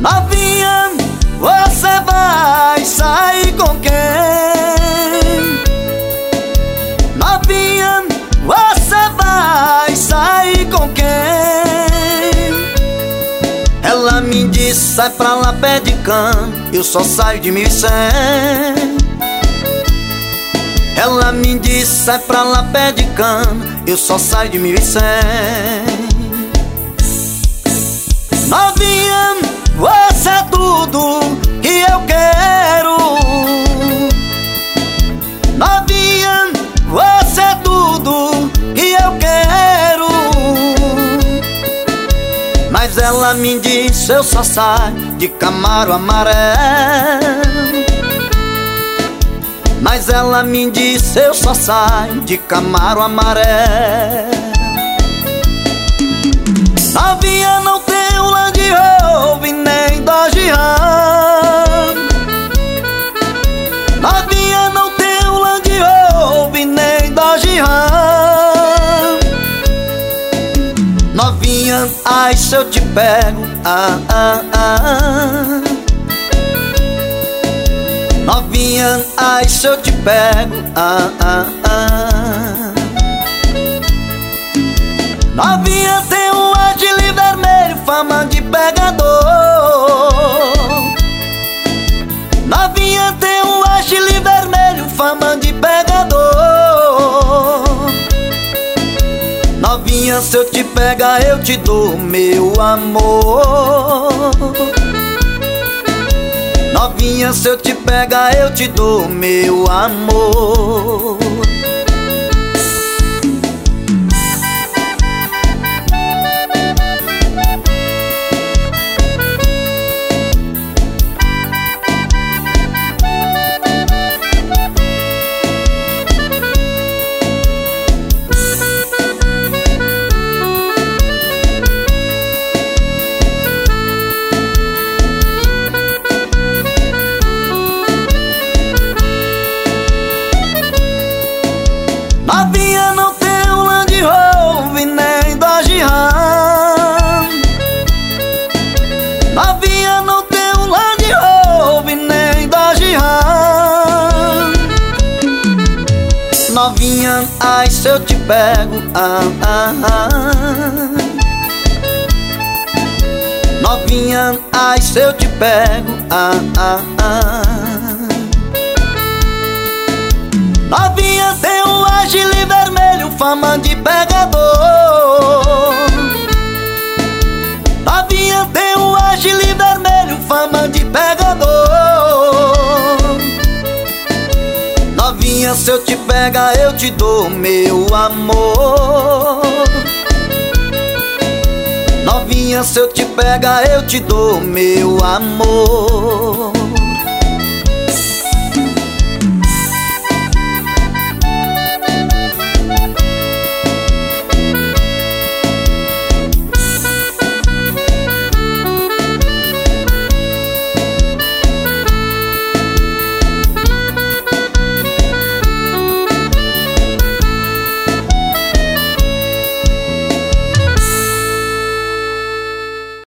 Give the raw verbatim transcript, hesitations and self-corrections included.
Novinha, você vai sair com quem? Novinha, você vai sair com quem? Ela me disse, sai pra lá, pé de cano, eu só saio de mil e cem. Ela me disse, sai pra lá, pé de cano, eu só saio de mil e cem. Novinha, você é tudo que eu quero. Novinha, você é tudo que eu quero. Mas ela me disse, eu só saio de Camaro amarelo. Mas ela me disse, eu só saio de Camaro amarelo. Novinha, não tenho Land Rover nem Dodge Ram. Novinha, não tenho Land Rover nem Dodge Ram. Novinha, ai se eu te pego, ah, ah, ah. Novinha, ai se eu te pego, ah, ah, ah. Novinha, tem um Agile vermelho, fama de pegador. Novinha, tem um Agile vermelho, fama de pegador. Novinha, se eu te pegar, eu te dou meu amor. Novinha, se eu te pegar, eu te dou meu amor. Novinha, não tenho Land Rover nem Dodge Ram. Novinha, não tenho Land Rover nem Dodge Ram. Novinha, ai se eu te pego, ah, ah, ah. Novinha, ai se eu te pego, ah, ah, ah. Novinha, tem um Agile vermelho, fama de pegador. Novinha, tem um Agile vermelho, fama de pegador. Novinha, se eu te pegar, eu te dou meu amor. Novinha, se eu te pegar, eu te dou meu amor.